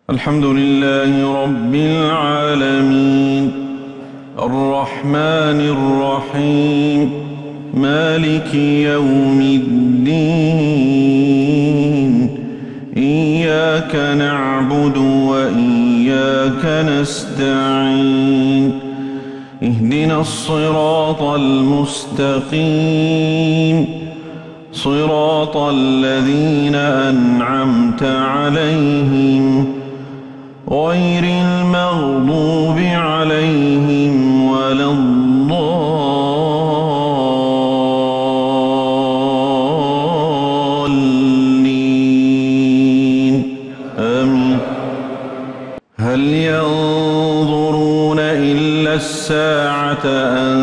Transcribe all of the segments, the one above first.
الحمد لله رب العالمين الرحمن الرحيم مالك يوم الدين إياك نعبد وإياك نستعين اهدنا الصراط المستقيم صراط الذين أنعمت عليهم غير المغضوب عليهم ولا الضالين آمين. هل ينظرون إلا الساعة أن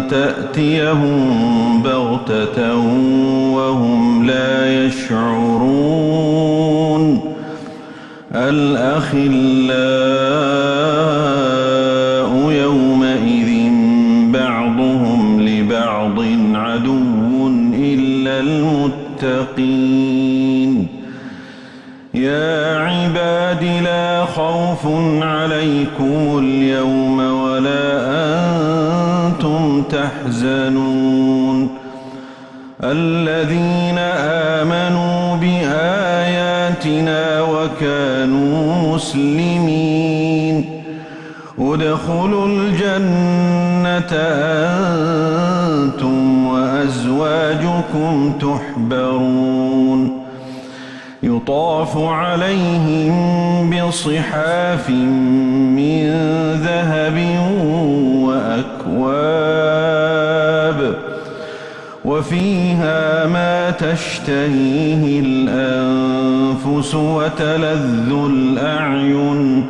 تأتيهم بغتة وهم لا يشعرون الأخلاء يومئذ بعضهم لبعض عدو إلا المتقين. يا عباد لا خوف عليكم اليوم ولا أنتم تحزنون الذين آمنوا بآياتنا وكانوا مسلمين ادخلوا الجنة أنتم وأزواجكم تحبرون يطاف عليهم بصحاف من ذهب وأكواب وفيها ما تشتهيه الأنفس وتلذ الأعين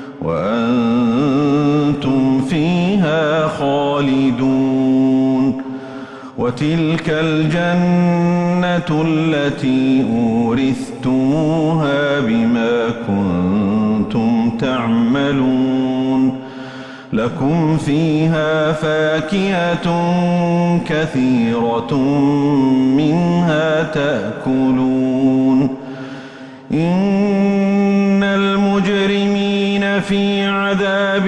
وأنتم فيها خالدون. وتلك الجنة التي أورثتموها بما كنتم تعملون لكم فيها فاكهة كثيرة منها تأكلون. إن المجرمين في عذاب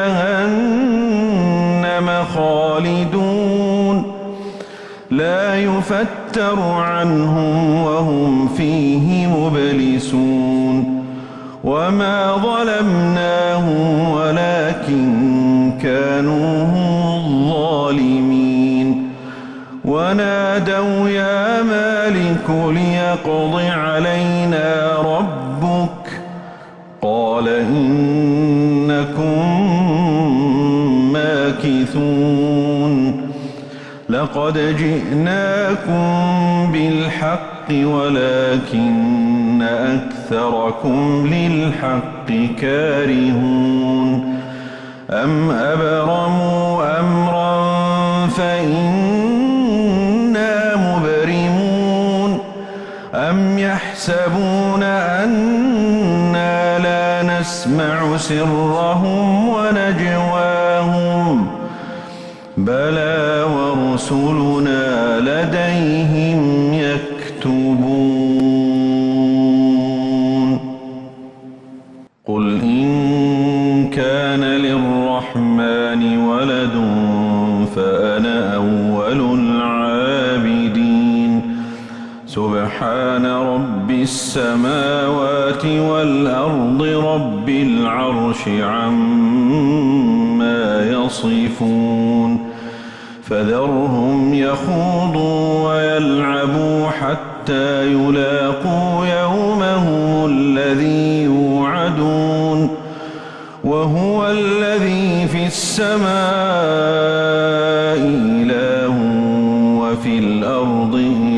جهنم خالدون لا يفتر عنهم وهم فيه مبلسون. وما ظلمناهم ولكن كانوا هم الظالمين. ونادوا يا مالك ليقض علينا ربك قال إنكم ماكثون. لقد جئناكم بالحق ولكن أكثركم للحق كارهون. أم أبرموا أمرا فإنا مبرمون أم يحسبون أنا لا نسمع سرهم ونجواهم بلى ورسلنا لديهم يكتبون. قل إن كان للرحمن ولد فأنا أول العابدين. سبحان رب السماوات والأرض رب العرش عما يصفون. فذرهم يخوضوا ويلعبوا حتى يلاقوا يومهم الذي يوعدون. وهو الذي في السماء إله وفي الأرض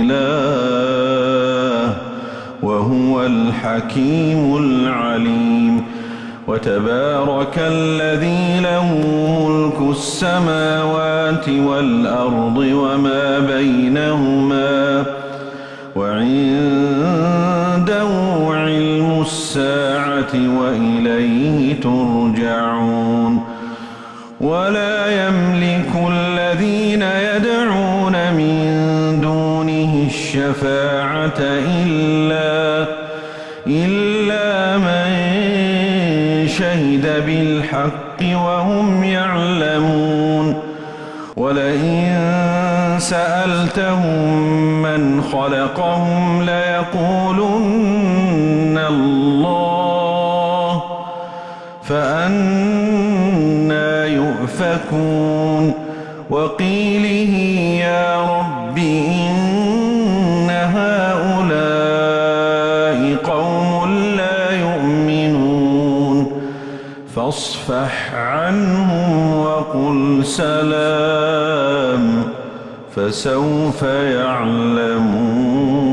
إله وهو الحكيم العليم. وتبارك الذي له ملك السماوات والأرض وما بينهما وعنده علم الساعة وإليه ترجعون. ولا يملك الذين يدعون من دونه الشفاعة إلا من شهد بالحق وهم يعلمون ولئن سألتهم من خلقهم ليقولن الله فأنى يؤفكون وقيله يا رب إن هؤلاء قوم لا يؤمنون فاصفح عنهم وقل سلام فسوف يعلمون.